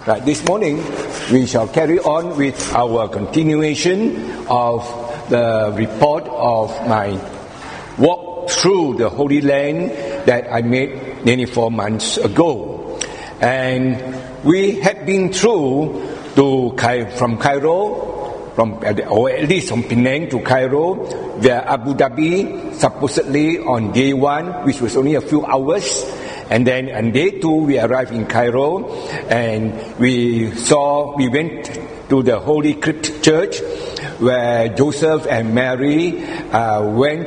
Right, this morning we shall carry on with our continuation of the report of my walk through the Holy Land that I made nearly 4 months ago. And we had been through from Cairo, or at least from Penang to Cairo, via Abu Dhabi, supposedly on day 1, which was only a few hours. And then on day 2, we arrived in Cairo, and we went to the Holy Crypt Church, where Joseph and Mary went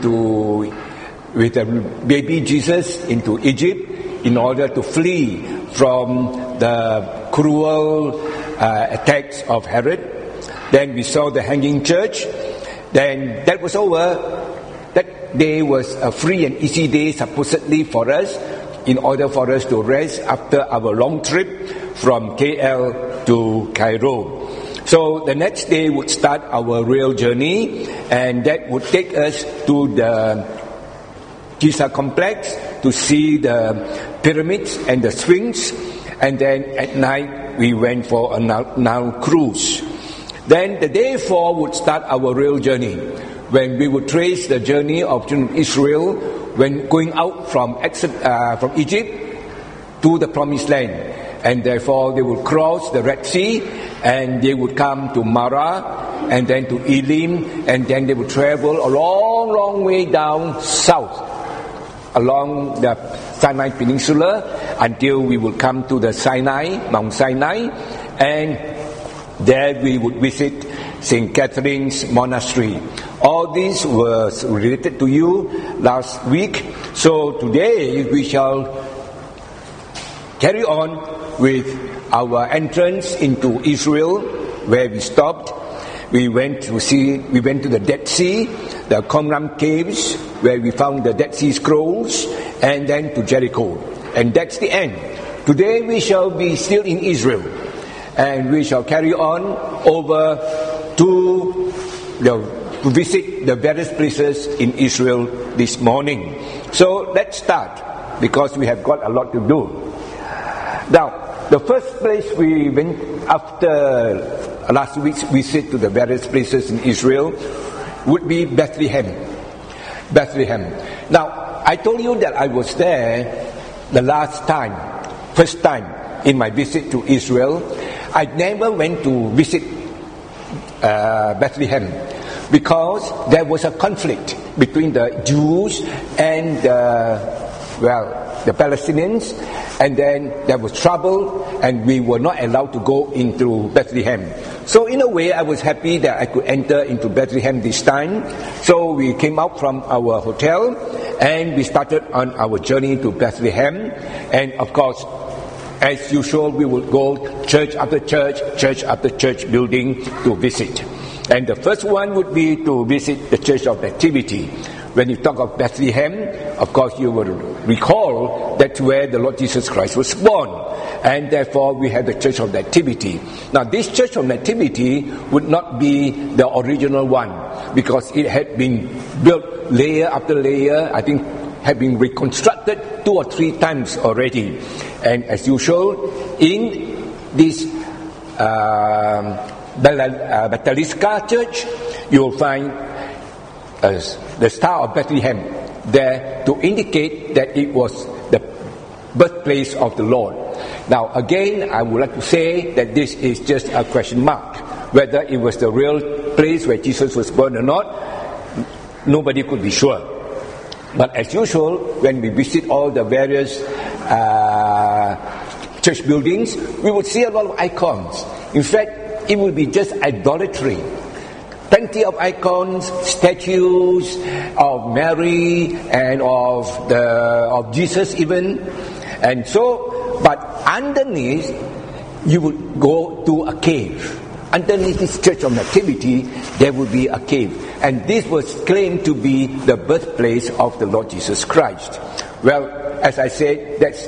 with the baby Jesus into Egypt in order to flee from the cruel attacks of Herod. Then we saw the hanging church. Then that was over. That day was a free and easy day, supposedly for us, in order for us to rest after our long trip from KL to Cairo. So the next day would start our real journey, and that would take us to the Giza complex to see the pyramids and the Sphinx, and then at night we went for a Nile cruise. Then the day 4 would start our real journey, when we would trace the journey of Israel when going out from Egypt to the Promised Land. And therefore they would cross the Red Sea, and they would come to Marah, and then to Elim, and then they would travel a long way down south along the Sinai Peninsula until we would come to the Mount Sinai, and there we would visit St. Catherine's Monastery. All this was related to you last week. So today we shall carry on with our entrance into Israel, where we stopped. We went to the Dead Sea, the Qumran caves, where we found the Dead Sea Scrolls, and then to Jericho. And that's the end. Today we shall be still in Israel, and we shall carry on over to visit the various places in Israel this morning. So let's start, because we have got a lot to do. Now, the first place we went after last week's visit to the various places in Israel would be Bethlehem. Now, I told you that I was there the first time in my visit to Israel. I never went to visit Bethlehem, because there was a conflict between the Jews and the Palestinians, and then there was trouble, and we were not allowed to go into Bethlehem. So in a way, I was happy that I could enter into Bethlehem this time. So we came out from our hotel, and we started on our journey to Bethlehem. And of course, as usual, we would go church after church building to visit. And the first one would be to visit the Church of Nativity. When you talk of Bethlehem, of course you will recall that's where the Lord Jesus Christ was born. And therefore we have the Church of Nativity. Now this Church of Nativity would not be the original one, because it had been built layer after layer, I think had been reconstructed 2 or 3 times already. And as usual, in this Basilica Church, you will find the Star of Bethlehem there to indicate that it was the birthplace of the Lord. Now again, I would like to say that this is just a question mark. Whether it was the real place where Jesus was born or not, nobody could be sure. But as usual, when we visit all the various church buildings, we would see a lot of icons. In fact, it would be just idolatry. Plenty of icons, statues of Mary and of Jesus even. And so, but underneath, you would go to a cave. Underneath this Church of Nativity, there would be a cave. And this was claimed to be the birthplace of the Lord Jesus Christ. Well, as I said, that's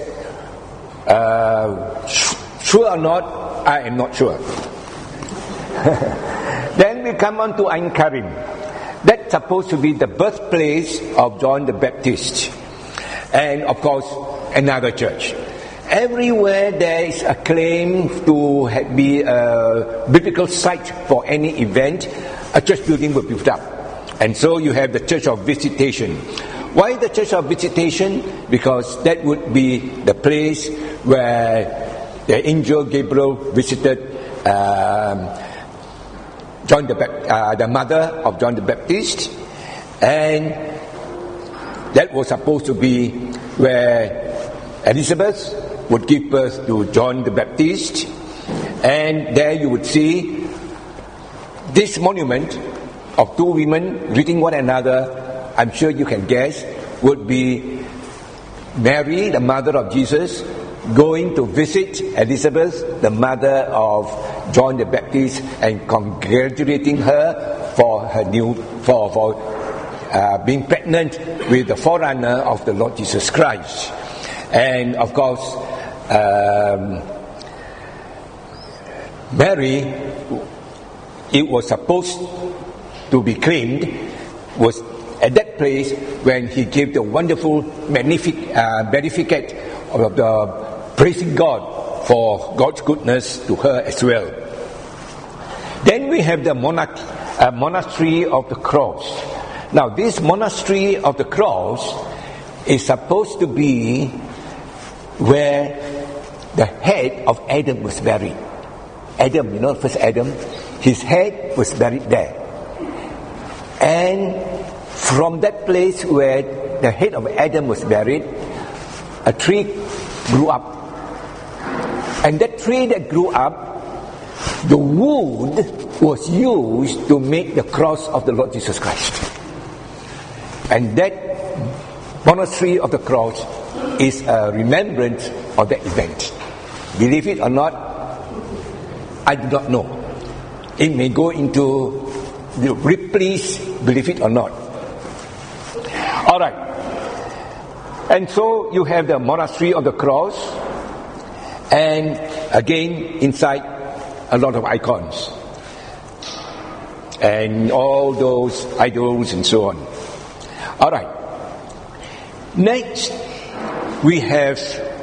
true or not, I am not sure. Then we come on to Ein Karim. That's supposed to be the birthplace of John the Baptist. And of course, another church. everywhere there is a claim to be a biblical site for any event, a church building will be put up. And so you have the Church of Visitation. Why the Church of Visitation? Because that would be the place where the angel Gabriel visited the mother of John the Baptist, and that was supposed to be where Elizabeth would give birth to John the Baptist. And there you would see this monument of two women greeting one another. I'm sure you can guess, would be Mary, the mother of Jesus, going to visit Elizabeth, the mother of John the Baptist, and congratulating her for her being pregnant with the forerunner of the Lord Jesus Christ. And of course, Mary, it was supposed to be claimed, was at that place when he gave the wonderful Magnificat of the praising God for God's goodness to her as well. Then we have the Monastery of the Cross. Now this Monastery of the Cross is supposed to be where the head of Adam was buried. Adam, first Adam, his head was buried there. And from that place where the head of Adam was buried, a tree grew up. And that tree that grew up, the wood was used to make the cross of the Lord Jesus Christ. And that Monastery of the Cross is a remembrance of that event. Believe it or not, I do not know. It may go into the Ripley's believe it or not. Alright. And so you have the Monastery of the Cross, and again inside a lot of icons and all those idols and so on. Alright. Next we have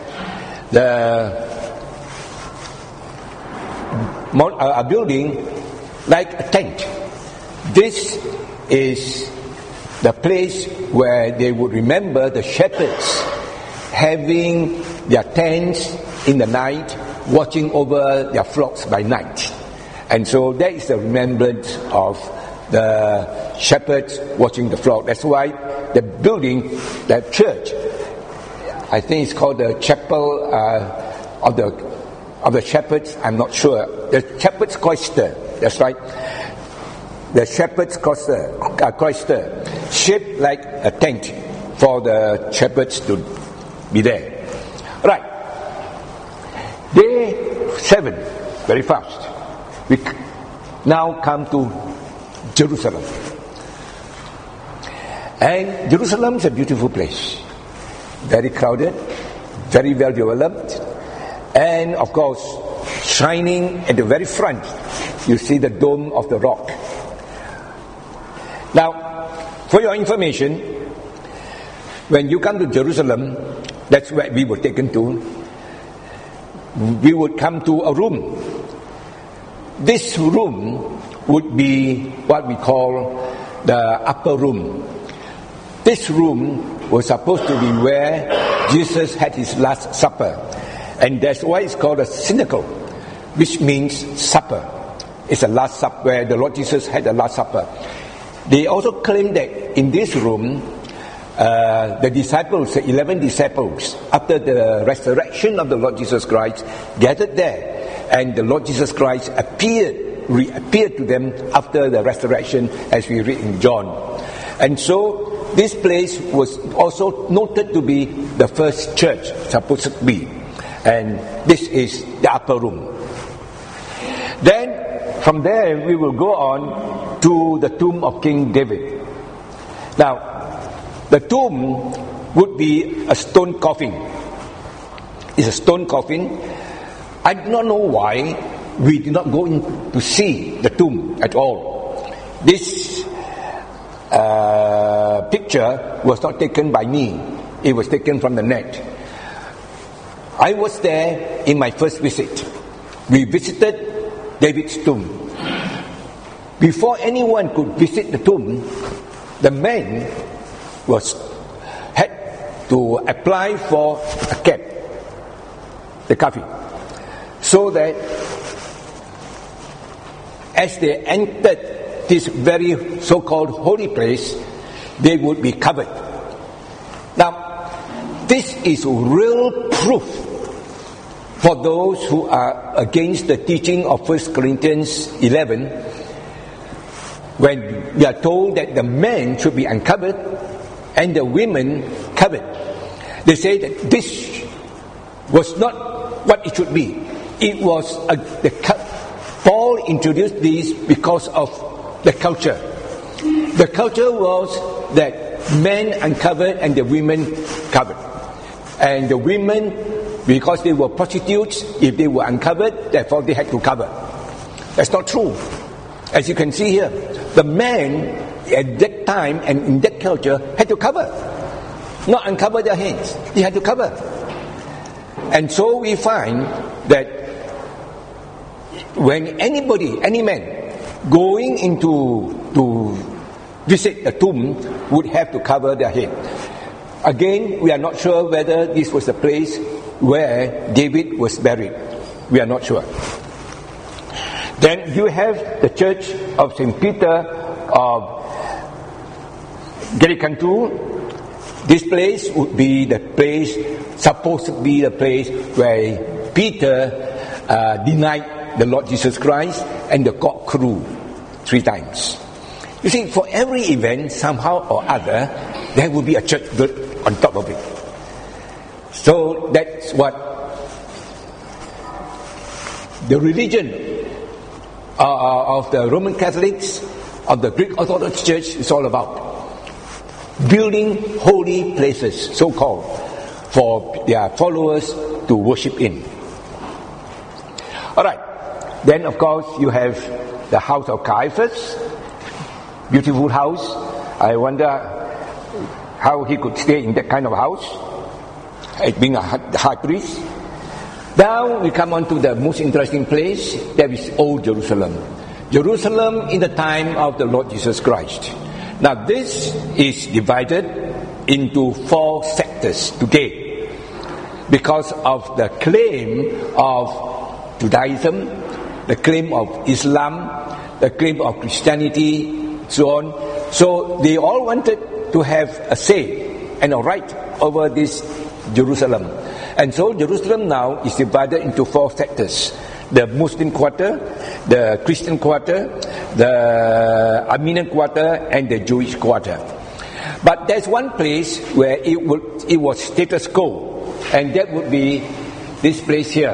a building like a tent. This is the place where they would remember the shepherds having their tents in the night, watching over their flocks by night. And so that is the remembrance of the shepherds watching the flock. That's why the building, that church, I think it's called the Chapel of the Shepherds, I'm not sure. The Shepherd's Cloister, that's right. The Shepherd's Cloister, shaped like a tent for the shepherds to be there. Right. Day 7, very fast. We now come to Jerusalem. And Jerusalem is a beautiful place. Very crowded, very well developed, and of course, shining at the very front, you see the Dome of the Rock. Now, for your information, when you come to Jerusalem, that's where we were taken to. We would come to a room. This room would be what we call the upper room. This room was supposed to be where Jesus had his last supper. And that's why it's called a synagogue, which means supper. It's a last supper where the Lord Jesus had the last supper. They also claim that in this room, the disciples, the 11 disciples, after the resurrection of the Lord Jesus Christ, gathered there. And the Lord Jesus Christ reappeared to them after the resurrection, as we read in John. And so, this place was also noted to be the first church, supposed to be. And this is the upper room. Then, from there, we will go on to the tomb of King David. Now, the tomb would be a stone coffin. It's a stone coffin. I do not know why we did not go in to see the tomb at all. This picture was not taken by me. It was taken from the net. I was there in my first visit. We visited David's tomb. Before anyone could visit the tomb, the man had to apply for a cap, the kafir, so that as they entered this very so-called holy place, they would be covered. Now, this is real proof for those who are against the teaching of 1 Corinthians 11, when we are told that the men should be uncovered and the women covered. They say that this was not what it should be. It was Paul introduced this because of the culture. The culture was that men uncovered and the women covered. And the women, because they were prostitutes, if they were uncovered, therefore they had to cover. That's not true. As you can see here, the men at that time and in that culture had to cover. Not uncover their heads. They had to cover. And so we find that when any man going to visit the tomb would have to cover their head. Again, we are not sure whether this was the place where David was buried. We are not sure. Then you have the church of St. Peter of Gerikantu. This place would be the place, supposed to be the place where Peter denied the Lord Jesus Christ and the cock crew 3 times. You see, for every event, somehow or other, there will be a church built on top of it. So that's what the religion of the Roman Catholics, of the Greek Orthodox Church is all about. Building holy places, so-called, for their followers to worship in. Alright, then of course you have the house of Caiaphas, beautiful house. I wonder how he could stay in that kind of house, being a high priest. Now we come on to the most interesting place, that is Old Jerusalem. Jerusalem in the time of the Lord Jesus Christ. Now this is divided into 4 sectors today because of the claim of Judaism, the claim of Islam, the claim of Christianity, so on. So they all wanted to have a say and a right over this Jerusalem. And so Jerusalem now is divided into 4 sectors. The Muslim quarter, the Christian quarter, the Armenian quarter, and the Jewish quarter. But there's one place where it was status quo, and that would be this place here,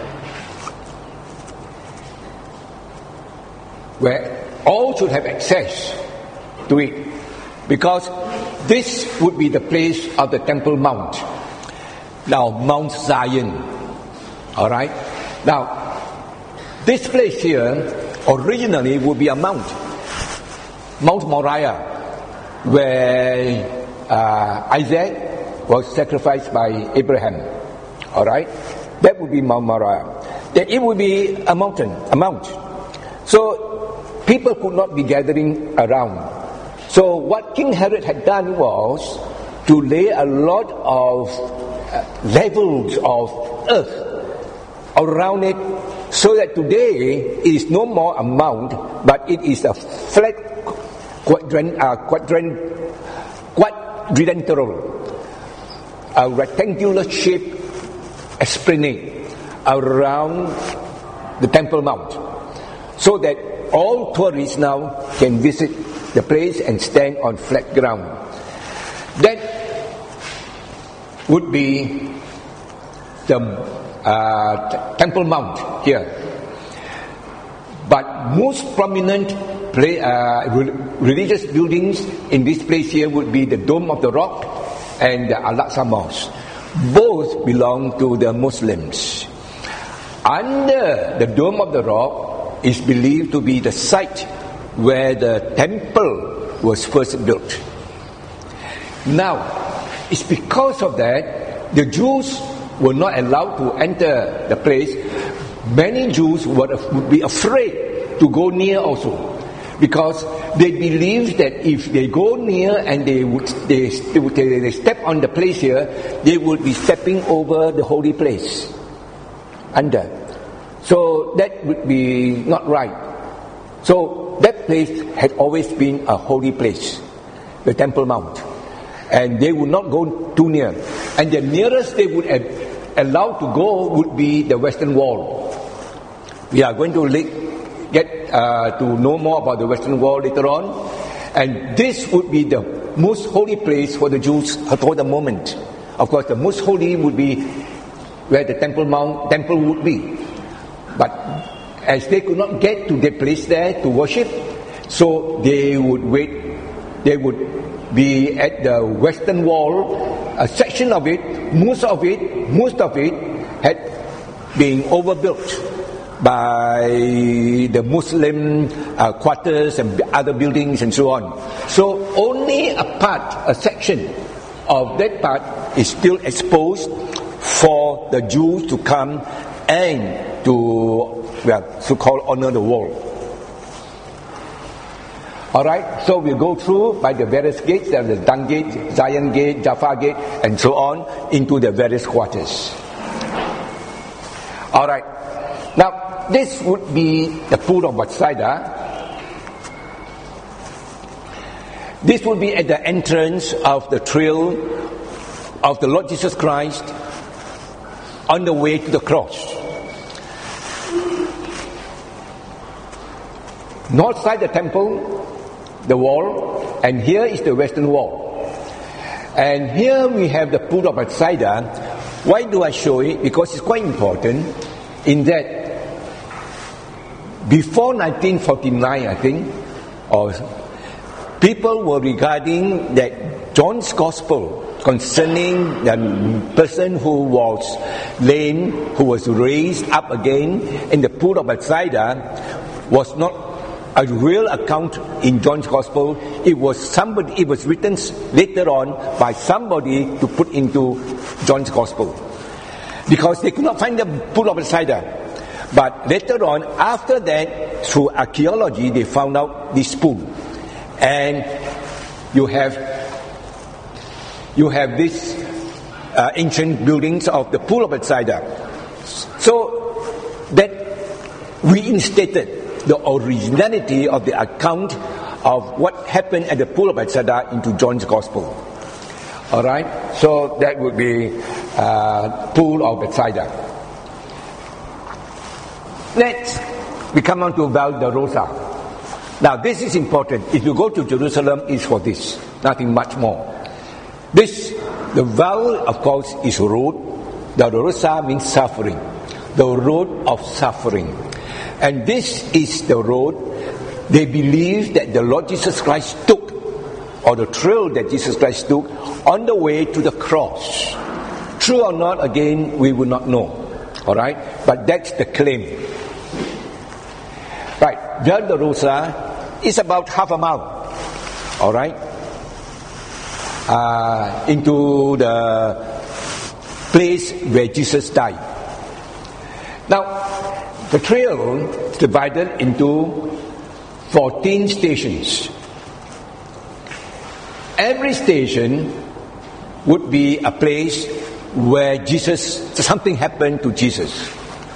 where all should have access to it, because this would be the place of the Temple Mount. Now, Mount Zion. Alright? Now, this place here originally would be a mount, Mount Moriah, where Isaac was sacrificed by Abraham. Alright? That would be Mount Moriah. Then it would be a mountain, a mount. So people could not be gathering around. So what King Herod had done was to lay a lot of levels of earth around it, so that today it is no more a mount, but it is a flat quadrilateral, a rectangular shaped esplanade around the Temple Mount, so that all tourists now can visit the place and stand on flat ground. That would be the Temple Mount here. But most prominent religious buildings in this place here would be the Dome of the Rock and the Al-Aqsa Mosque. Both belong to the Muslims. Under the Dome of the Rock is believed to be the site where the temple was first built. Now, it's because of that the Jews were not allowed to enter the place, many Jews would be afraid to go near also. Because they believed that if they go near and they step on the place here, they would be stepping over the holy place. Under. So that would be not right. So that place had always been a holy place, the Temple Mount. And they would not go too near. And the nearest they would have allowed to go would be the Western Wall. We are going to get to know more about the Western Wall later on, and this would be the most holy place for the Jews for the moment. Of course, the most holy would be where the temple would be. But as they could not get to the place there to worship, so they would wait. They would be at the Western Wall. A section of it, most of it had been overbuilt by the Muslim quarters and other buildings and so on. So only a section of that part is still exposed for the Jews to come and to so-called honor the wall. Alright, so we'll go through by the various gates. There is Dung Gate, Zion Gate, Jaffa Gate, and so on into the various quarters. Alright, now this would be the pool of Bethsaida. This would be at the entrance of the trail of the Lord Jesus Christ on the way to the cross. North side the temple, the wall, and here is the Western Wall. And here we have the pool of Bethsaida. Why do I show it? Because it's quite important in that before 1949, I think, or people were regarding that John's Gospel concerning the person who was lame, who was raised up again in the pool of Bethsaida, was not a real account in John's Gospel. It was written later on by somebody to put into John's Gospel, because they could not find the pool of Bethsaida. But later on, after that, through archaeology, they found out this pool. And you have these ancient buildings of the pool of Bethsaida. So that reinstated the originality of the account of what happened at the pool of Bethsaida into John's Gospel. Alright, so that would be pool of Bethsaida. Next, we come on to Val d'Arosa. Now, this is important. If you go to Jerusalem, it's for this, nothing much more. The Val, of course, is road. D'Arosa means suffering, the road of suffering. And this is the road they believe that the Lord Jesus Christ took, or the trail that Jesus Christ took on the way to the cross. True or not, again, we will not know. Alright? But that's the claim. Right, Val d'Arosa is about half a mile, all right, into the place where Jesus died. Now, the trail is divided into 14 stations. Every station would be a place where something happened to Jesus.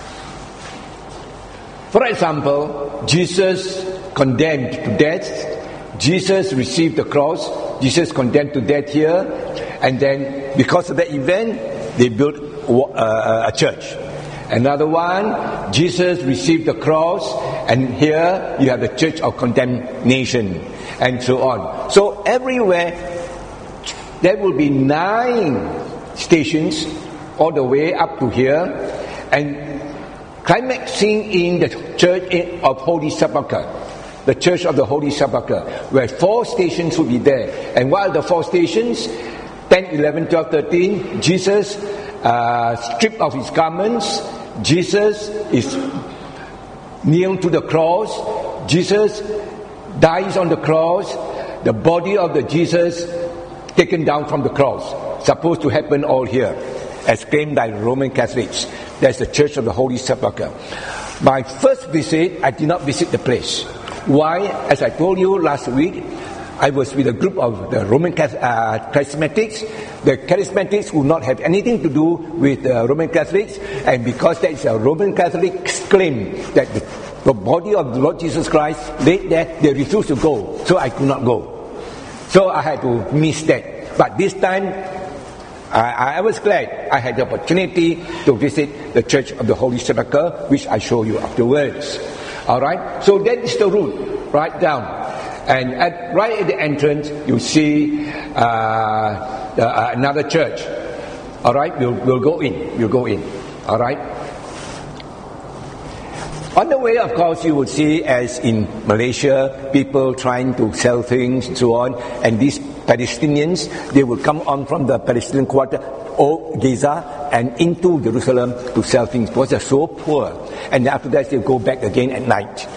For example, Jesus condemned to death, Jesus received the cross, Jesus condemned to death here, and then because of that event, they built a church. Another one, Jesus received the cross, and here you have the church of condemnation, and so on. So everywhere, there will be 9 stations all the way up to here, and climaxing in the Church of Holy Sepulchre, the Church of the Holy Sepulchre, where 4 stations will be there. And what are the 4 stations? 10, 11, 12, 13. Jesus stripped of his garments. Jesus is nailed to the cross. Jesus dies on the cross. The body of the Jesus taken down from the cross. Supposed to happen all here. as claimed by Roman Catholics. That's the Church of the Holy Sepulchre. My first visit, I did not visit the place. Why? As I told you last week, I was with a group of the Roman Charismatics. The Charismatics would not have anything to do with the Roman Catholics, and because that is a Roman Catholic claim that the body of the Lord Jesus Christ laid there, they refused to go, so I could not go. So I had to miss that. But this time, I was glad I had the opportunity to visit the Church of the Holy Sepulchre, which I show you afterwards. Alright, so that is the route, right down. And right at the entrance, you see another church. Alright, we'll go in. Alright. On the way, of course, you will see, as in Malaysia, people trying to sell things and so on. And these Palestinians, they will come on from the Palestinian quarter, or Gaza, and into Jerusalem to sell things because they're so poor. And after that, they'll go back again at night.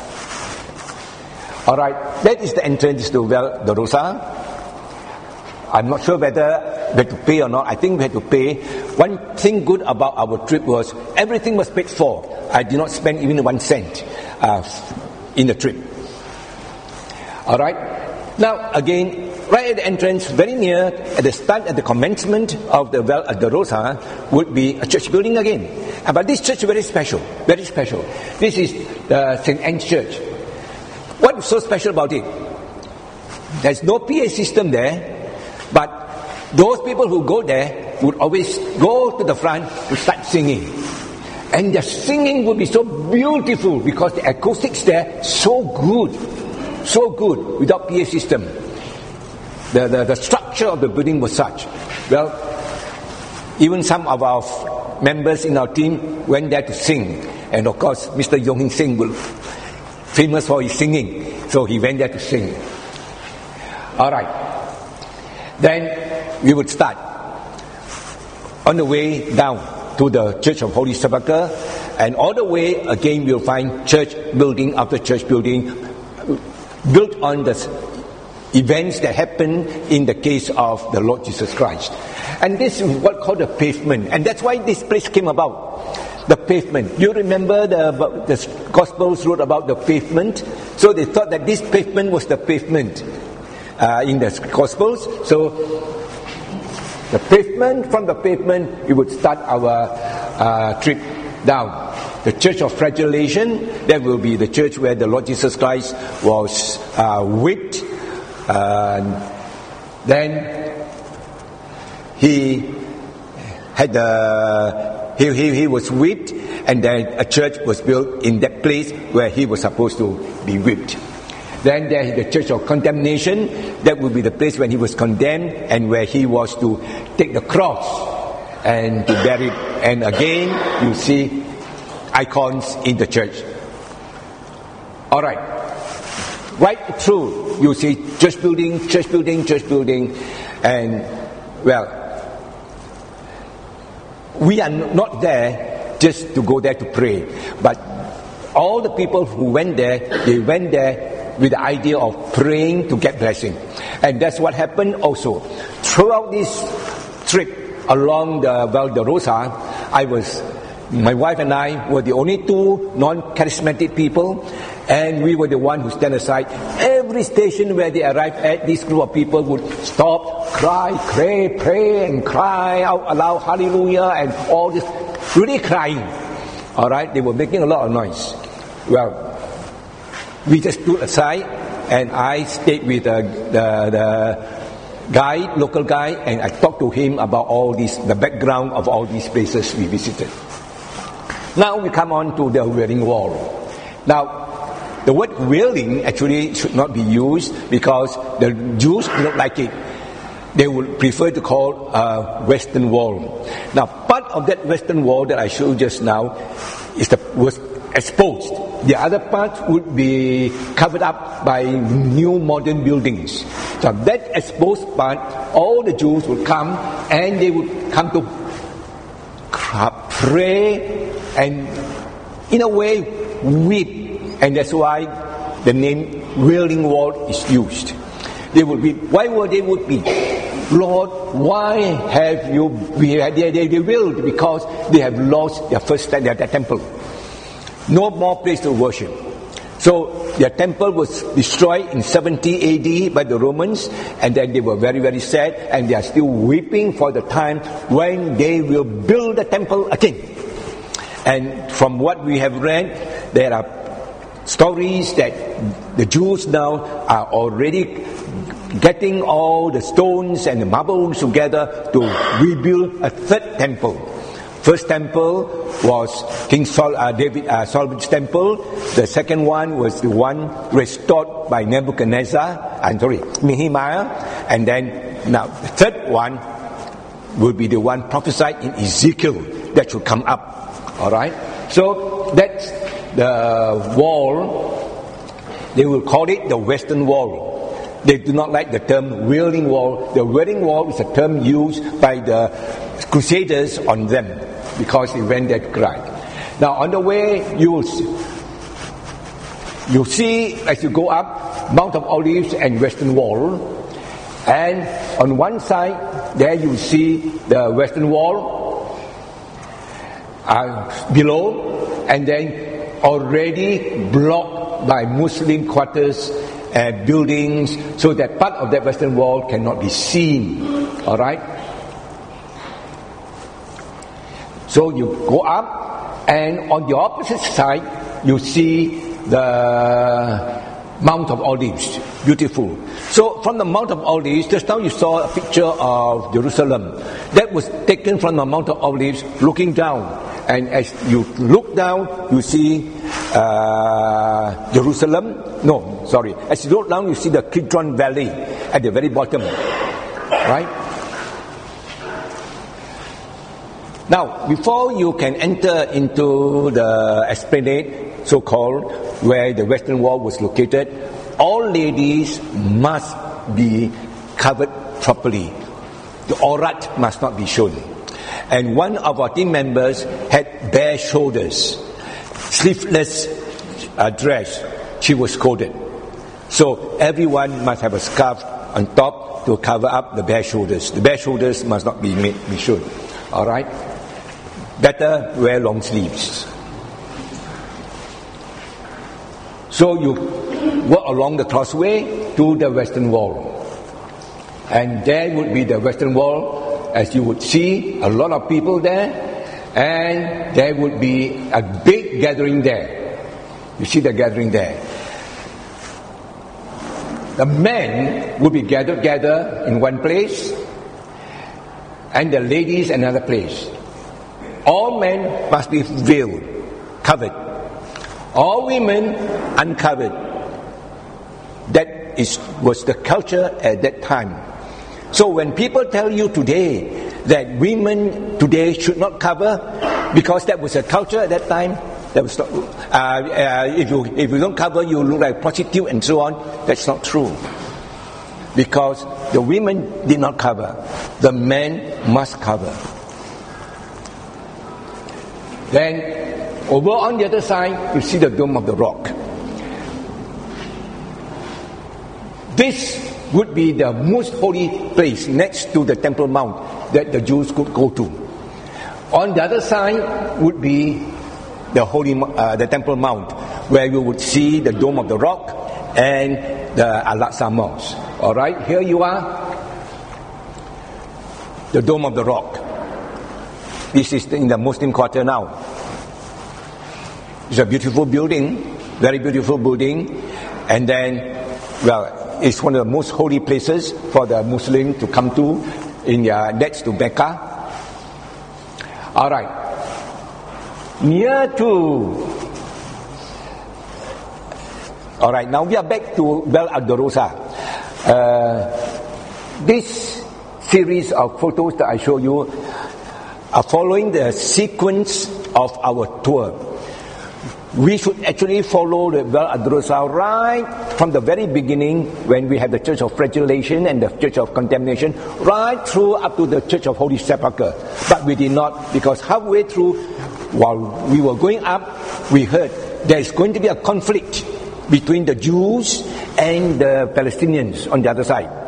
Alright, that is the entrance to Val d'Arosa. I'm not sure whether we had to pay or not. I think we had to pay. One thing good about our trip was everything was paid for. I did not spend even 1 cent in the trip. Alright, now again, right at the entrance, very near, at the start, at the commencement of the Val d'Arosa, would be a church building again. But this church is very special, very special. This is the St. Anne's Church. What is so special about it? There's no PA system there, but those people who go there would always go to the front to start singing. And the singing would be so beautiful because the acoustics there so good without PA system. The structure of the building was such. Well, even some of our members in our team went there to sing. And of course, Mr. Yong Hing Sing was famous for his singing. So he went there to sing. Alright. Then we would start on the way down to the Church of Holy Sepulchre, and all the way again we'll find church building after church building built on the events that happened in the case of the Lord Jesus Christ. And this is what called the pavement, and that's why this place came about. The pavement. You remember the Gospels wrote about the pavement, so they thought that this pavement was the pavement in the Gospels. So the pavement, from the pavement, we would start our trip down. The Church of Flagellation, that will be the church where the Lord Jesus Christ was whipped. Then he had he was whipped, and then a church was built in that place where he was supposed to be whipped. Then there is the Church of Condemnation. That would be the place when he was condemned and where he was to take the cross and to bury it. And again, you see icons in the church. Alright. Right through, you see church building. And, well, we are not there just to go there to pray. But all the people who went there, they went there with the idea of praying to get blessing. And that's what happened also. Throughout this trip along the Val d'Arosa, my wife and I were the only two non-charismatic people, and we were the one who stand aside. Every station where they arrived at, this group of people would stop, cry, pray, and cry out aloud, hallelujah, and all this, really crying. Alright, they were making a lot of noise. Well, we just stood aside, and I stayed with the guide, local guy, and I talked to him about all this, the background of all these places we visited. Now we come on to the Wailing Wall. Now, the word wailing actually should not be used because the Jews do not like it. They would prefer to call Western Wall. Now, part of that Western Wall that I showed just now was exposed. The other part would be covered up by new modern buildings. So that exposed part, all the Jews would come, and they would come to pray and in a way weep. And that's why the name Wailing Wall is used. They would weep. Why would they weep? Lord, why have you, they will, because they have lost their temple. No more place to worship. So their temple was destroyed in 70 AD by the Romans, and then they were very, very sad, and they are still weeping for the time when they will build the temple again. And from what we have read, there are stories that the Jews now are already getting all the stones and the marbles together to rebuild a third temple. First temple was King Solomon's temple. The second one was the one restored by Nehemiah. And then now the third one will be the one prophesied in Ezekiel that should come up. All right. So that's the wall. They will call it the Western Wall. They do not like the term Wailing Wall. The Wailing Wall is a term used by the Crusaders on them, because they went there to cry. Now on the way, you'll see as you go up, Mount of Olives and Western Wall, and on one side there you see the Western Wall below, and then already blocked by Muslim quarters and buildings, so that part of that Western Wall cannot be seen. All right. So you go up, and on the opposite side, you see the Mount of Olives. Beautiful. So from the Mount of Olives, just now you saw a picture of Jerusalem. That was taken from the Mount of Olives, looking down. And as you look down, you see Jerusalem. No, sorry. As you look down, you see the Kidron Valley at the very bottom. Right? Now, before you can enter into the esplanade, so-called, where the Western Wall was located, all ladies must be covered properly. The aurat must not be shown. And one of our team members had bare shoulders, sleeveless dress. She was scolded. So everyone must have a scarf on top to cover up the bare shoulders. The bare shoulders must not be shown. All right. Better wear long sleeves. So you walk along the crossway to the Western Wall. And there would be the Western Wall, as you would see, a lot of people there, and there would be a big gathering there. You see the gathering there. The men would be gathered in one place, and the ladies another place. All men must be veiled, covered. All women uncovered. That was the culture at that time. So when people tell you today that women today should not cover, because that was a culture at that time, that was not, if you don't cover, you look like a prostitute and so on. That's not true. Because the women did not cover. The men must cover. Then, over on the other side, you see the Dome of the Rock. This would be the most holy place next to the Temple Mount that the Jews could go to. On the other side would be the Temple Mount, where you would see the Dome of the Rock and the Al-Aqsa Mosque. All right, here you are, the Dome of the Rock. This is in the Muslim quarter now. It's a beautiful building, very beautiful building, and then, it's one of the most holy places for the Muslim to come to next to Mecca. All right. All right, now we are back to Val Dolorosa. This series of photos that I show you are following the sequence of our tour. We should actually follow the Val Dolorosa right from the very beginning, when we have the Church of Flagellation and the Church of Condemnation, right through up to the Church of Holy Sepulchre. But we did not, because halfway through, while we were going up, we heard there is going to be a conflict between the Jews and the Palestinians on the other side.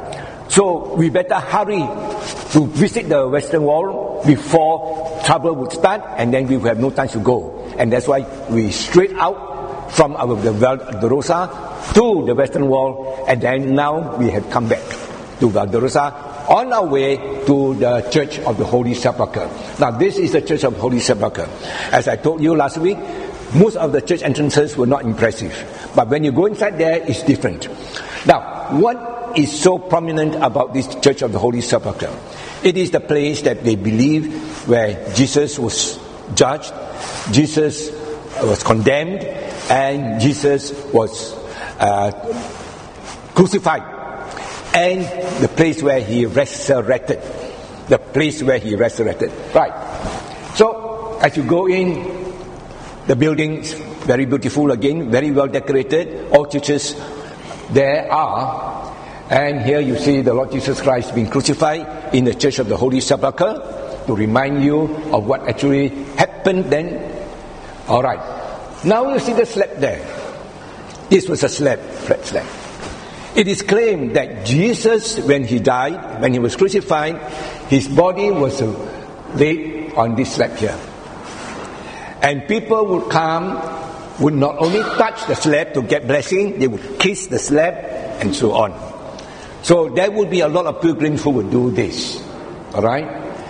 So we better hurry to visit the Western Wall before trouble would start, and then we will have no time to go. And that's why we straight out from the Val d'Orosa to the Western Wall, and then now we have come back to Val d'Orosa on our way to the Church of the Holy Sepulchre. Now this is the Church of Holy Sepulchre. As I told you last week, most of the church entrances were not impressive. But when you go inside there, it's different. Now, what is so prominent about this Church of the Holy Sepulchre? It is the place that they believe where Jesus was judged, Jesus was condemned, and Jesus was crucified. And the place where he resurrected. The place where he resurrected. Right. So, as you go in, the building is very beautiful again, very well decorated. All churches there are. And here you see the Lord Jesus Christ being crucified in the Church of the Holy Sepulchre to remind you of what actually happened then. Alright. Now you see the slab there. This was a slab, flat slab. It is claimed that Jesus, when he died, when he was crucified, his body was laid on this slab here. And people would come, would not only touch the slab to get blessing, they would kiss the slab and so on. So there would be a lot of pilgrims who would do this. Alright?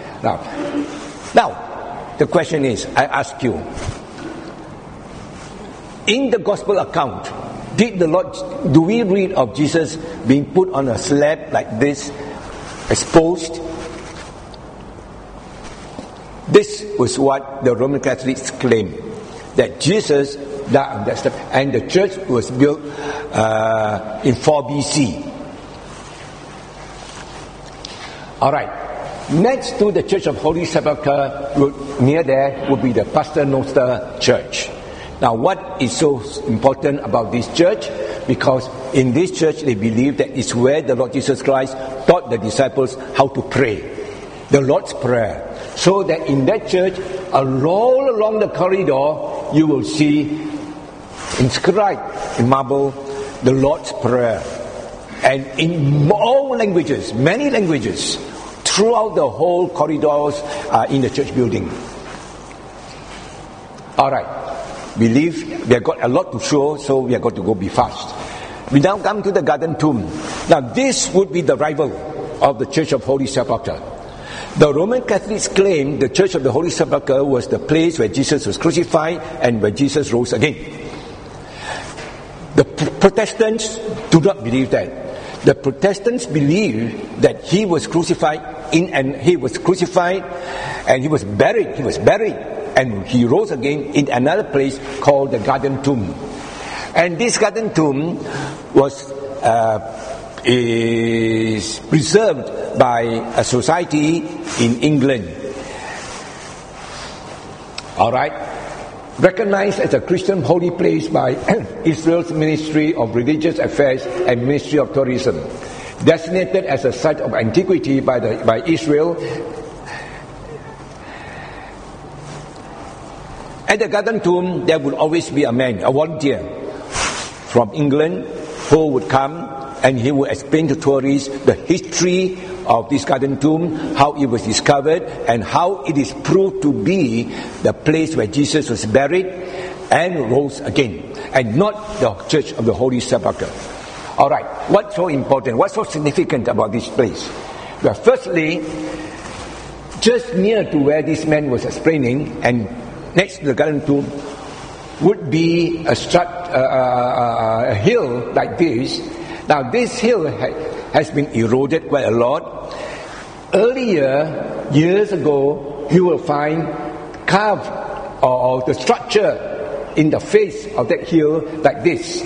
Now, the question is, I ask you, in the gospel account, do we read of Jesus being put on a slab like this, exposed? This was what the Roman Catholics claim, that Jesus died on that slab, and the church was built in 4 BC. Alright, next to the Church of Holy Sepulchre, near there would be the Pater Noster Church. Now what is so important about this church? Because in this church they believe that it's where the Lord Jesus Christ taught the disciples how to pray. The Lord's Prayer. So that in that church, all along the corridor, you will see inscribed in marble the Lord's Prayer. And in all languages, many languages, throughout the whole corridors in the church building. Alright. Believe we have got a lot to show, so we are going to go be fast. We now come to the Garden Tomb. Now this would be the rival of the Church of Holy Sepulchre. The Roman Catholics claim the Church of the Holy Sepulchre was the place where Jesus was crucified and where Jesus rose again. The Protestants do not believe that. The Protestants believe that he was crucified and he was buried, and he rose again in another place called the Garden Tomb. And this Garden Tomb is preserved by a society in England. Alright? Recognized as a Christian holy place by Israel's Ministry of Religious Affairs and Ministry of Tourism. Designated as a site of antiquity by Israel. At the Garden Tomb, there would always be a man, a volunteer from England, who would come and he would explain to tourists the history of this Garden Tomb, how it was discovered, and how it is proved to be the place where Jesus was buried and rose again, and not the Church of the Holy Sepulchre. Alright, what's so important, what's so significant about this place? Well, firstly, just near to where this man was explaining, and next to the Garden Tomb, would be a hill like this. Now this hill has been eroded quite a lot. Earlier, years ago, you will find carved or the structure in the face of that hill like this.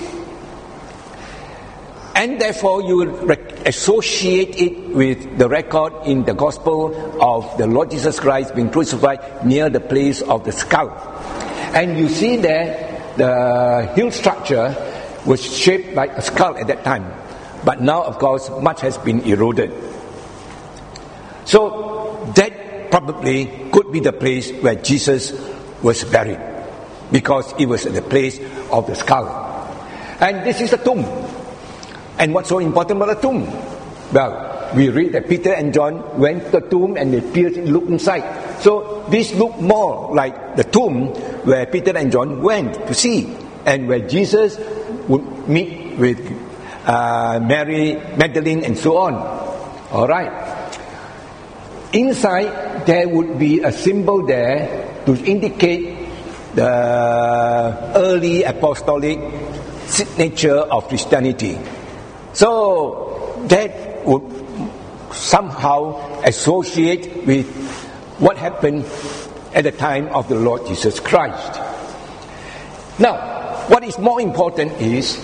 And therefore you will associate it with the record in the Gospel of the Lord Jesus Christ being crucified near the place of the skull. And you see there, the hill structure was shaped like a skull at that time. But now, of course, much has been eroded. So, that probably could be the place where Jesus was buried. Because it was the place of the skull. And this is the tomb. And what's so important about the tomb? Well, we read that Peter and John went to the tomb and they pierced and looked inside. So this looked more like the tomb where Peter and John went to see, and where Jesus would meet with Mary Magdalene and so on. All right. Inside there would be a symbol there to indicate the early apostolic signature of Christianity. So that would somehow associate with what happened at the time of the Lord Jesus Christ. Now, what is more important is,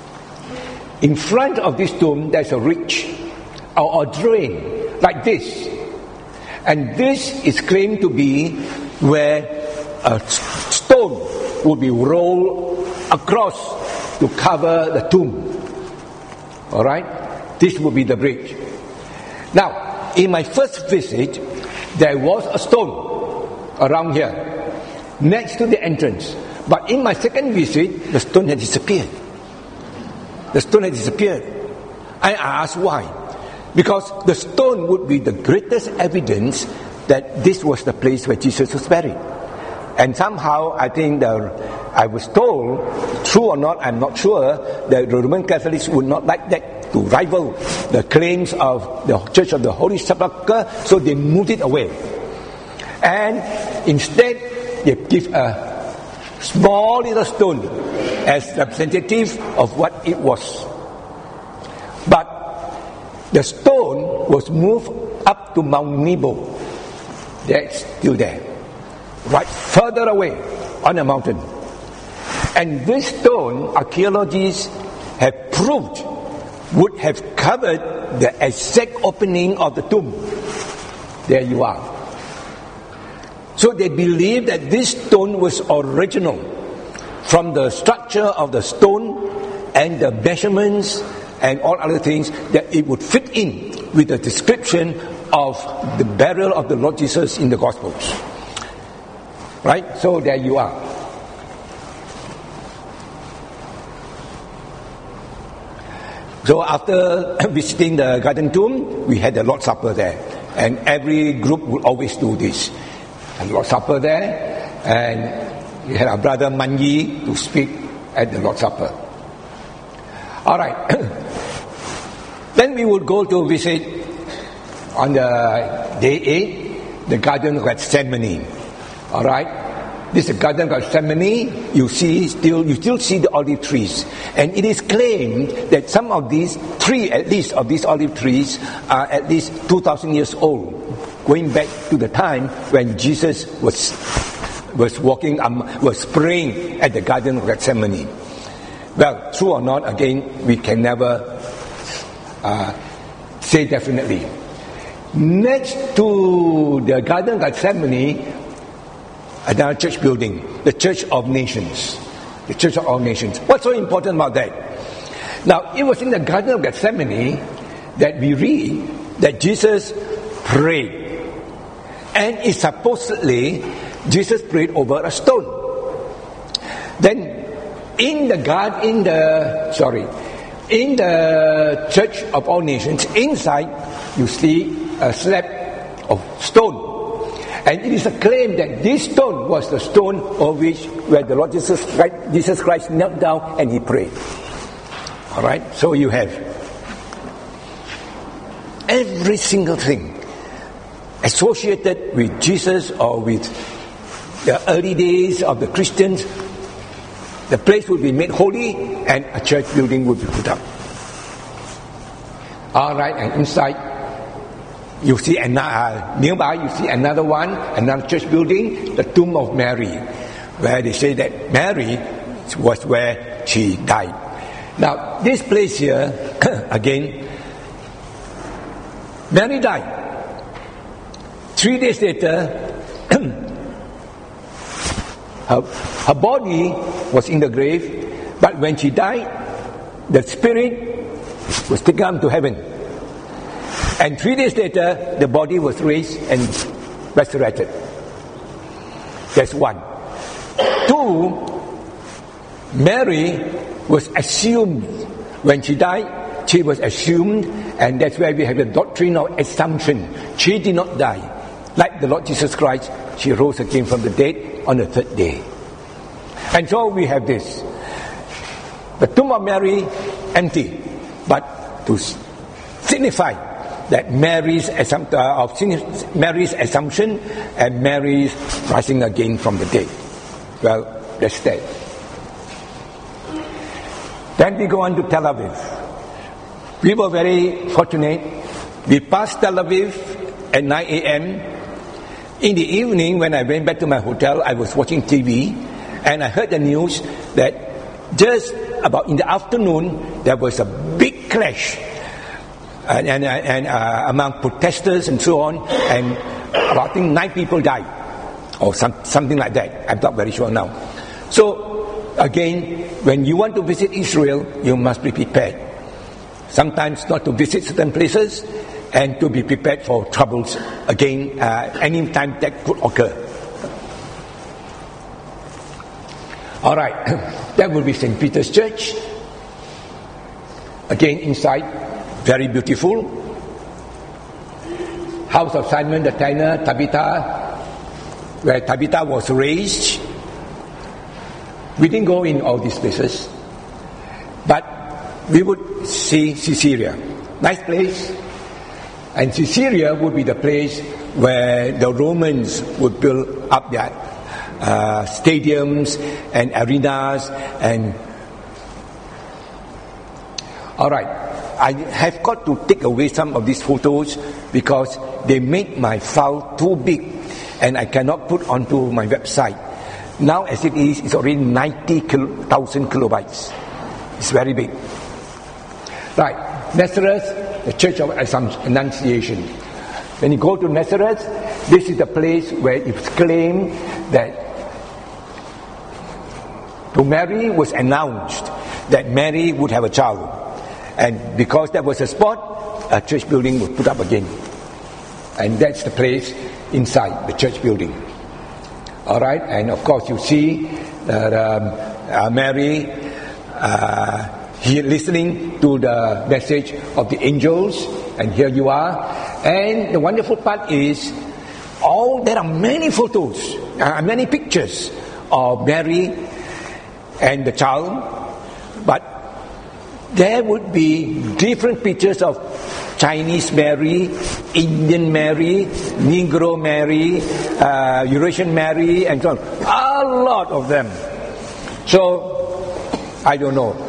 in front of this tomb there's a ridge or a drain like this. And this is claimed to be where a stone would be rolled across to cover the tomb. Alright? This would be the bridge. Now, in my first visit, there was a stone around here, next to the entrance. But in my second visit, the stone had disappeared. The stone had disappeared. I asked why. Because the stone would be the greatest evidence that this was the place where Jesus was buried. And somehow, I think I was told, true or not, I'm not sure, that the Roman Catholics would not like that to rival the claims of the Church of the Holy Sepulchre, so they moved it away. And instead, they give a small little stone as representative of what it was. But the stone was moved up to Mount Nebo. That's still there, right further away on the mountain. And this stone, archaeologists have proved, would have covered the exact opening of the tomb. There you are. So they believe that this stone was original from the structure of the stone and the measurements and all other things, that it would fit in with the description of the burial of the Lord Jesus in the Gospels. Right? So there you are. So after visiting the Garden Tomb, we had the Lord's Supper there. And every group would always do this. And Lord's Supper there, and we had our brother Manyi to speak at the Lord's Supper. Alright. Then we would go to visit on the day 8, the Garden of Gethsemane. Alright. This is the Garden of Gethsemane. You still see the olive trees. And it is claimed that some of these trees, at least of these olive trees, are at least 2,000 years old, going back to the time when Jesus was praying at the Garden of Gethsemane. Well, true or not, again, we can never say definitely. Next to the Garden of Gethsemane, another church building, the Church of Nations. The Church of all Nations. What's so important about that? Now, it was in the Garden of Gethsemane that we read that Jesus prayed. And it's supposedly Jesus prayed over a stone. Then in the Church of all Nations, inside you see a slab of stone. And it is a claim that this stone was the stone where the Lord Jesus Christ knelt down and he prayed. Alright, so you have every single thing associated with Jesus or with the early days of the Christians. The place would be made holy and a church building would be put up. Alright, and inside you see nearby you see another church building, the Tomb of Mary, where they say that Mary was where she died. Now, this place here, again, Mary died. 3 days later, her body was in the grave, but when she died, the spirit was taken up to heaven. And 3 days later, the body was raised and resurrected. That's one. 2, Mary was assumed when she died she was assumed, and that's why we have the doctrine of assumption. She did not die. Like the Lord Jesus Christ, she rose again from the dead on the third day. And so we have this. The tomb of Mary, empty. But to signify that Mary's assumption and Mary's rising again from the dead. Well, that's that. Then we go on to Tel Aviv. We were very fortunate. We passed Tel Aviv at 9 a.m. In the evening, when I went back to my hotel, I was watching TV, and I heard the news that just about in the afternoon, there was a big clash and among protesters and so on, and about, I think, 9 people died, or something like that. I'm not very sure now. So, again, when you want to visit Israel, you must be prepared. Sometimes not to visit certain places, and to be prepared for troubles again, any time that could occur. All right, that will be St. Peter's Church. Again, inside, very beautiful. House of Simon the Tanner, Tabitha, where Tabitha was raised. We didn't go in all these places, but we would see Caesarea. Nice place. And Caesarea would be the place where the Romans would build up their stadiums and arenas. And all right, I have got to take away some of these photos because they make my file too big and I cannot put onto my website. Now as it is, it's already 90,000 kilobytes. It's very big. Right, Nazareth, the Church of Annunciation. When you go to Nazareth, this is the place where it's claimed that to Mary was announced that Mary would have a child. And because that was a spot, a church building was put up again. And that's the place inside the church building. All right, and of course you see that Mary here listening to the message of the angels, and here you are. And the wonderful part is, there are many photos, many pictures of Mary and the child, but there would be different pictures of Chinese Mary, Indian Mary, Negro Mary, Eurasian Mary, and so on. A lot of them. So, I don't know.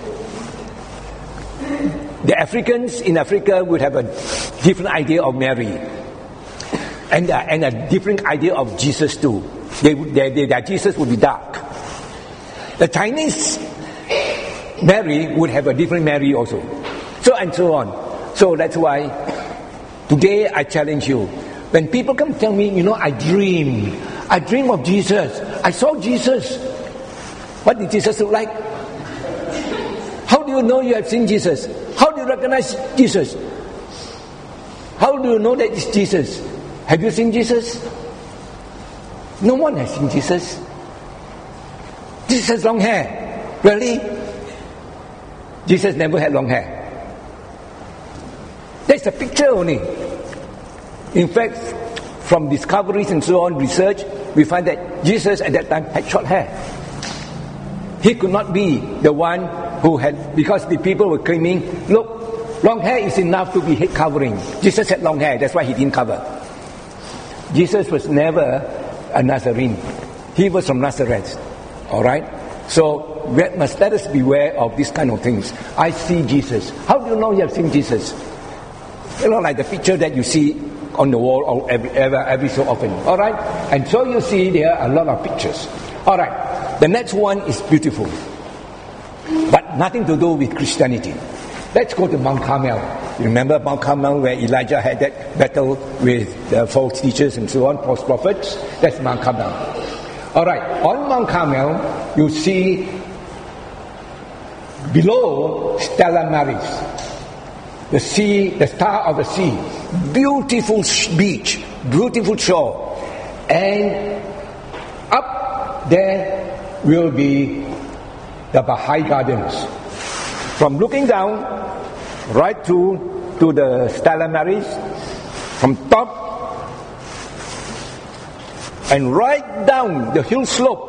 The Africans in Africa would have a different idea of Mary, and a different idea of Jesus too. Their Jesus would be dark. The Chinese Mary would have a different Mary also, so and so on. So that's why today I challenge you. When people come tell me, I dream of Jesus. I saw Jesus. What did Jesus look like? How do you know you have seen Jesus? How do you recognize Jesus? How do you know that it's Jesus? Have you seen Jesus? No one has seen Jesus. Jesus has long hair. Really? Jesus never had long hair. That's a picture only. In fact, from discoveries and so on, research, we find that Jesus at that time had short hair. He could not be the one who had, because the people were claiming, look, long hair is enough to be head covering. Jesus had long hair, that's why he didn't cover. Jesus was never a Nazarene. He was from Nazareth. Alright? So, let us beware of these kind of things. I see Jesus. How do you know you have seen Jesus? Like the picture that you see on the wall every so often. Alright? And so you see there are a lot of pictures. Alright. The next one is beautiful, but nothing to do with Christianity. Let's go to Mount Carmel. You remember Mount Carmel where Elijah had that battle with the false teachers and so on, false prophets? That's Mount Carmel. Alright, on Mount Carmel, you see below Stella Maris, the sea, the star of the sea, beautiful beach, beautiful shore, and up there will be the Baha'i Gardens. From looking down, right through to the Stella Maris, from top and right down the hill slope,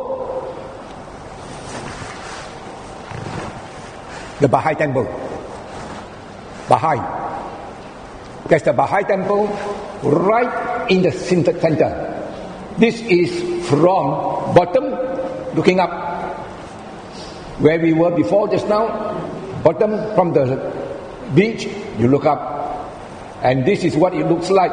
the Baha'i Temple. Baha'i. There's the Baha'i Temple right in the center. This is from bottom looking up, where we were before just now. Bottom from the beach, you look up, and this is what it looks like.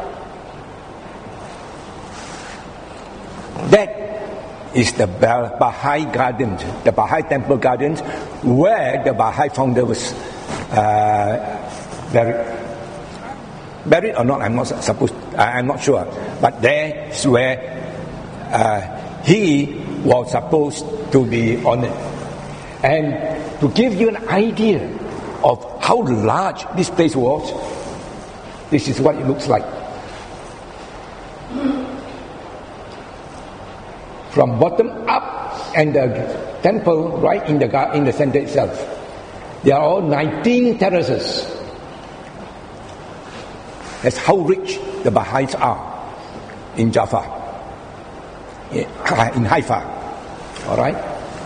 That is the Baha'i Gardens, the Baha'i Temple Gardens, where the Baha'i founder was buried or not, I'm not sure, but there's where he was supposed to be honored. And to give you an idea of how large this place was, this is what it looks like. From bottom up, and the temple right in the center itself. There are all 19 terraces. That's how rich the Baha'is are in Jaffa, in Haifa. All right?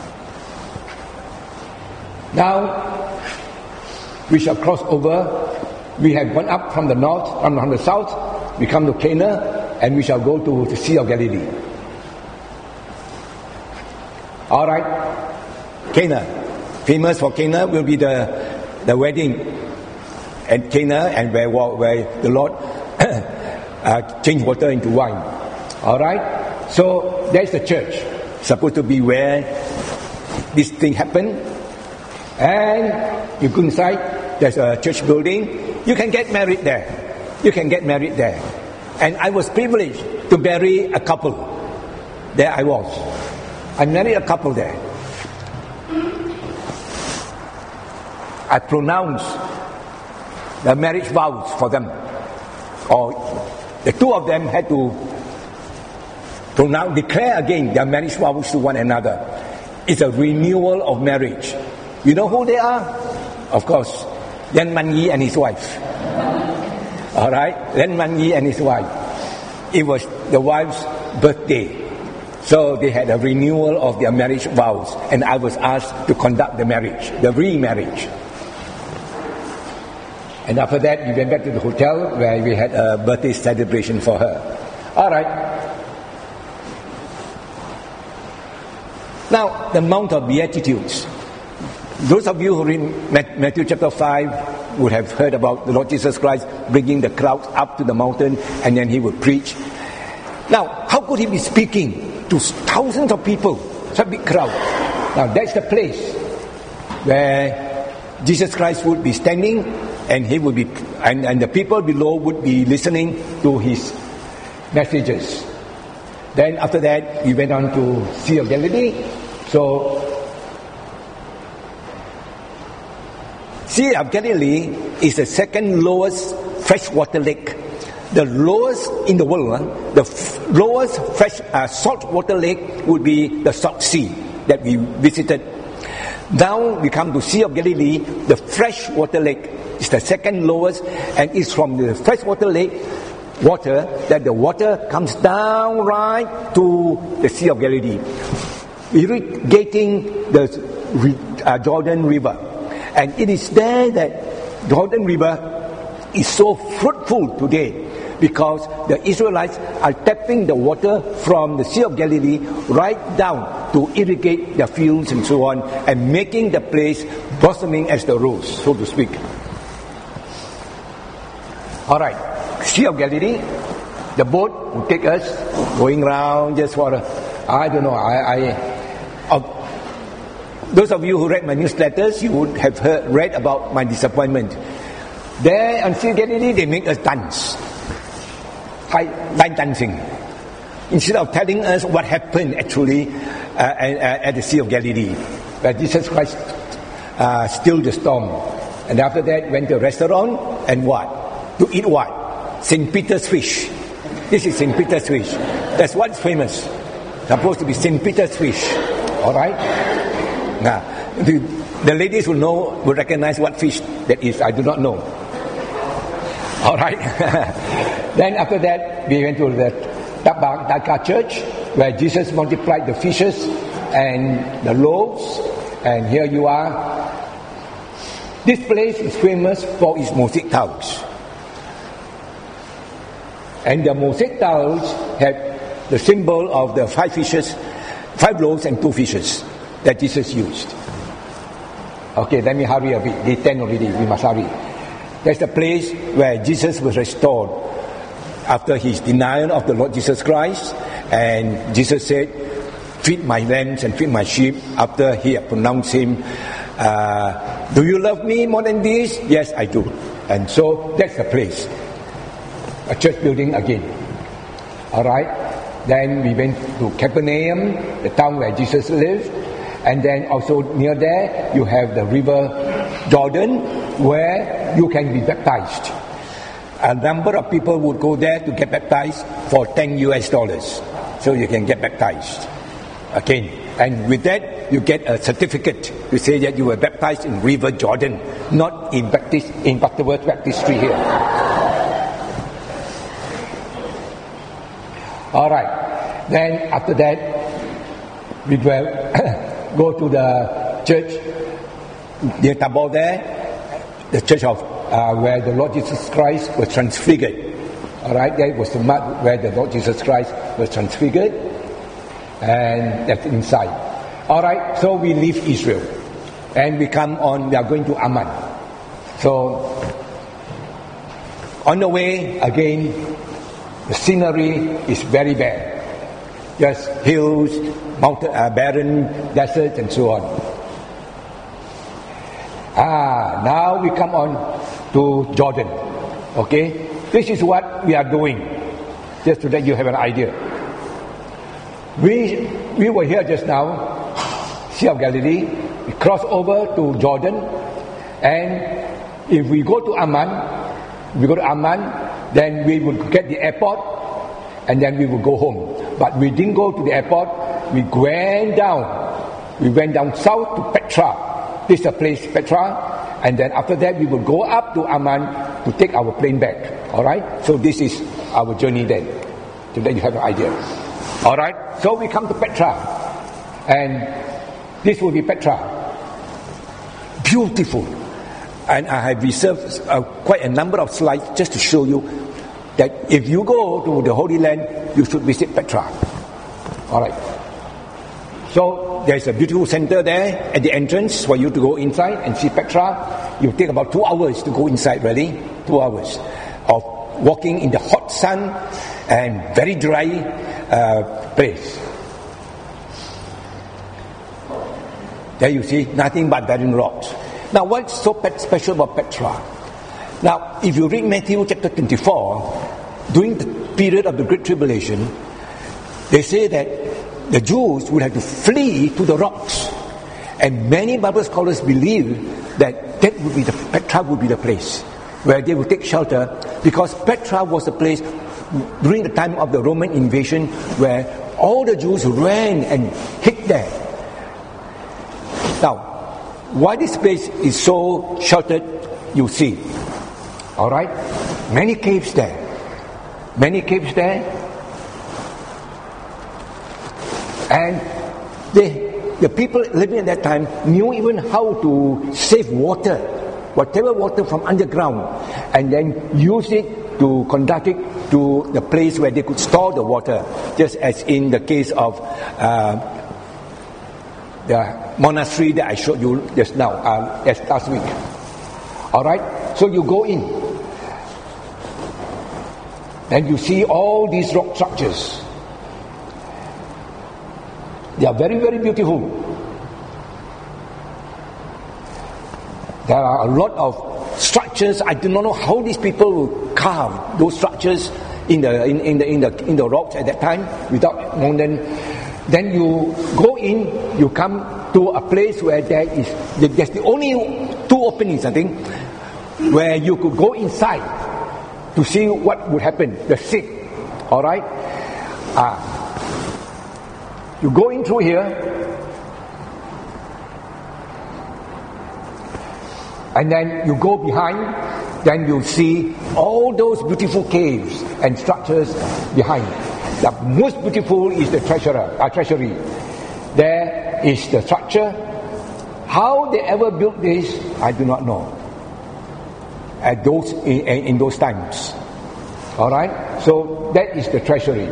Now, we shall cross over. We have gone up from the north, from the south. We come to Cana, and we shall go to the Sea of Galilee. All right? Cana. Famous for Cana will be the wedding at Cana, and where the Lord changed water into wine. All right? So there's the church, supposed to be where this thing happened. And you go inside, there's a church building. You can get married there. And I was privileged to marry a couple. There I was. I married a couple there. I pronounced the marriage vows for them. Or the two of them had to declare again their marriage vows to one another. It's a renewal of marriage. You know who they are? Of course, Yen Man Yi and his wife. All right? Yen Man Yi and his wife. It was the wife's birthday. So they had a renewal of their marriage vows, and I was asked to conduct the marriage, the remarriage. And after that, we went back to the hotel where we had a birthday celebration for her. All right. Now, the Mount of Beatitudes. Those of you who read Matthew chapter 5 would have heard about the Lord Jesus Christ bringing the crowds up to the mountain, and then he would preach. Now, how could he be speaking to thousands of people, such a big crowd? Now, that's the place where Jesus Christ would be standing, and he would be, and the people below would be listening to his messages. Then after that, we went on to Sea of Galilee. So, Sea of Galilee is the second lowest freshwater lake. The lowest in the world, the lowest saltwater lake would be the Salt Sea that we visited. Now we come to Sea of Galilee, the freshwater lake is the second lowest, and it's from the freshwater lake water that the water comes down right to the Sea of Galilee, irrigating the Jordan River. And it is there that Jordan River is so fruitful today, because the Israelites are tapping the water from the Sea of Galilee right down to irrigate their fields and so on, and making the place blossoming as the rose, so to speak. All right, Sea of Galilee, the boat will take us going around just for, I don't know, those of you who read my newsletters, you would have read about my disappointment. There on Sea of Galilee, they make us dance. Line dancing. Instead of telling us what happened actually at the Sea of Galilee, where Jesus Christ stilled the storm. And after that, went to a restaurant and what? To eat what? St. Peter's fish. This is St. Peter's fish. That's what's famous. Supposed to be St. Peter's fish. All right? Now, The ladies will recognize what fish that is. I do not know. All right. Then after that, we went to the Tabak Church, where Jesus multiplied the fishes and the loaves. And here you are. This place is famous for its mosaic tiles. And the mosaic tiles have the symbol of the 5 fishes, 5 loaves and 2 fishes that Jesus used. Okay, let me hurry a bit. Day 10 already, we must hurry. That's the place where Jesus was restored after his denial of the Lord Jesus Christ. And Jesus said, feed my lambs and feed my sheep, after he had pronounced him, do you love me more than this? Yes, I do. And so that's the place. A church building again. Alright. Then we went to Capernaum, the town where Jesus lived. And then also near there, you have the river Jordan, where you can be baptized. A number of people would go there to get baptized for $10. So you can get baptized. Again. And with that, you get a certificate to say that you were baptized in River Jordan, not in Butterworth Baptistry here. Alright. Then after that, we will go to the church near Tabor there, the church of where the Lord Jesus Christ was transfigured. Alright, that was the mud where the Lord Jesus Christ was transfigured. And that's inside. Alright, so we leave Israel. And we are going to Amman. So, on the way, again, the scenery is very bad. Just hills, mountain, barren deserts, and so on. Now we come on to Jordan. Okay? This is what we are doing. Just so that you have an idea. We were here just now, Sea of Galilee. We cross over to Jordan. And if we go to Amman, then we would get the airport, and then we would go home. But we didn't go to the airport. We went down. We went down south to Petra. This is a place, Petra. And then after that, we will go up to Amman to take our plane back. Alright? So this is our journey then. So that you have an idea. Alright? So we come to Petra. And this will be Petra. Beautiful. And I have reserved quite a number of slides just to show you that if you go to the Holy Land, you should visit Petra. Alright. So there's a beautiful center there at the entrance for you to go inside and see Petra. It will take about 2 hours to go inside, really. 2 hours of walking in the hot sun and very dry place. There you see nothing but barren rocks. Now what's so special about Petra? Now if you read Matthew chapter 24, during the period of the Great Tribulation, they say that the Jews would have to flee to the rocks. And many Bible scholars believe that Petra would be the place where they would take shelter, because Petra was the place during the time of the Roman invasion where all the Jews ran and hid there. Now, why this place is so sheltered, you see. Alright? Many caves there. And the people living at that time knew even how to save water, whatever water from underground, and then use it to conduct it to the place where they could store the water, just as in the case of the monastery that I showed you just now, last week. Alright? So you go in, and you see all these rock structures. They are very, very beautiful. There are a lot of structures. I do not know how these people carved those structures in the rocks at that time without modern. Then you go in, you come to a place where there's the only 2 openings, I think, where you could go inside to see what would happen, the sick. Alright? You go in through here, And then you go behind, then you see all those beautiful caves and structures behind. The most beautiful is the treasury. There is the structure. How they ever built this, I do not know. In those times. All right? So that is the treasury.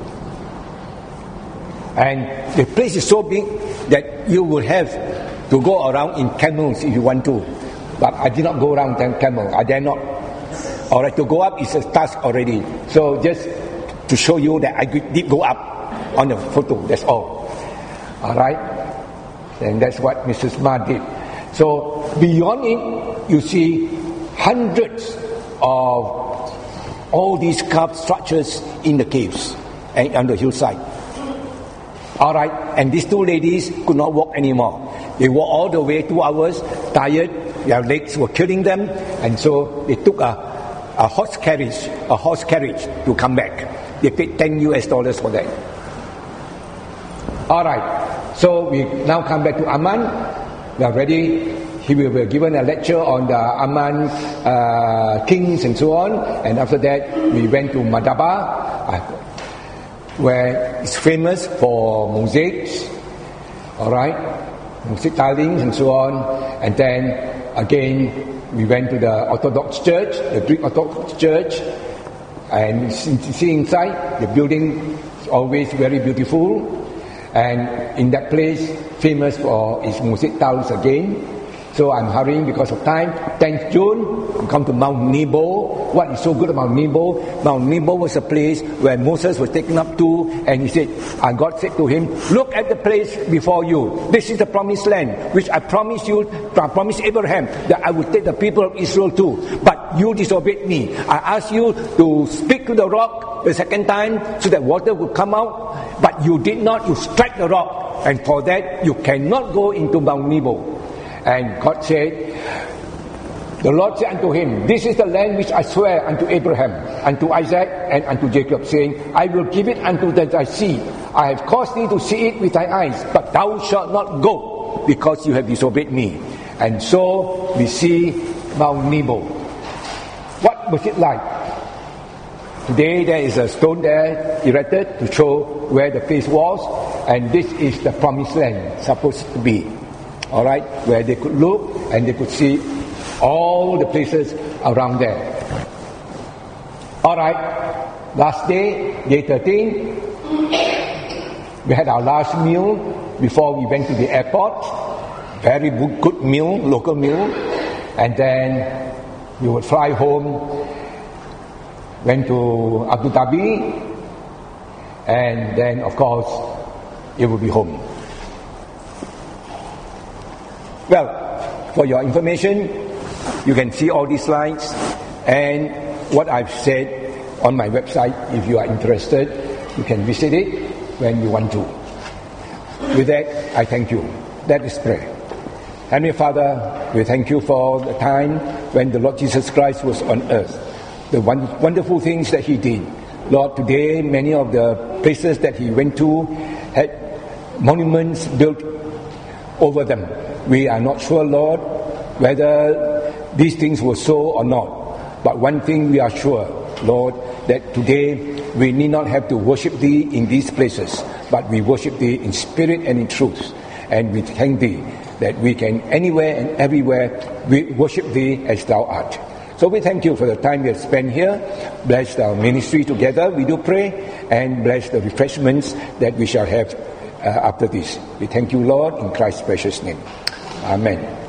And the place is so big that you will have to go around in camels if you want to. But I did not go around in camel. I dare not. All right, to go up is a task already. So just to show you that I did go up on the photo. That's all. All right? And that's what Mrs. Ma did. So beyond it, you see hundreds of all these carved structures in the caves and on the hillside. All right, and these two ladies could not walk anymore. They walked all the way 2 hours, tired. Their legs were killing them, and so they took a horse carriage to come back. They paid $10 for that. All right, so we now come back to Amman. We are ready. He will be given a lecture on the Amman kings and so on. And after that, we went to Madaba, where it's famous for mosaics. All right, mosaic tilings and so on. And then again, we went to the Orthodox Church, the Greek Orthodox Church, and see inside, the building is always very beautiful. And in that place, famous for its mosaic tiles again. So I'm hurrying because of time. 10th June, we come to Mount Nebo. What is so good about Nebo? Mount Nebo was a place where Moses was taken up to, and he said, God said to him, look at the place before you. This is the promised land, which I promised Abraham, that I would take the people of Israel to. But you disobeyed me. I asked you to speak to the rock the second time, so that water would come out. But you did not. You struck the rock. And for that, you cannot go into Mount Nebo. And God said, the Lord said unto him, this is the land which I swear unto Abraham, unto Isaac, and unto Jacob, saying, I will give it unto thy seed. I have caused thee to see it with thy eyes, but thou shalt not go, because you have disobeyed me. And so we see Mount Nebo. What was it like? Today there is a stone there erected to show where the place was, and this is the promised land supposed to be. All right, where they could look and they could see all the places around there. All right, last day, day 13, we had our last meal before we went to the airport. Very good meal, local meal. And then we would fly home, went to Abu Dhabi, and then of course it would be home. Well, for your information, you can see all these slides and what I've said on my website. If you are interested, you can visit it when you want to. With that, I thank you. Let us pray. Heavenly Father, we thank you for the time when the Lord Jesus Christ was on earth, the wonderful things that He did. Lord, today many of the places that He went to had monuments built over them. We are not sure, Lord, whether these things were so or not. But one thing we are sure, Lord, that today we need not have to worship Thee in these places, but we worship Thee in spirit and in truth. And we thank Thee that we can anywhere and everywhere we worship Thee as Thou art. So we thank you for the time we have spent here. Bless our ministry together, we do pray, and bless the refreshments that we shall have after this. We thank you, Lord, in Christ's precious name. Amen.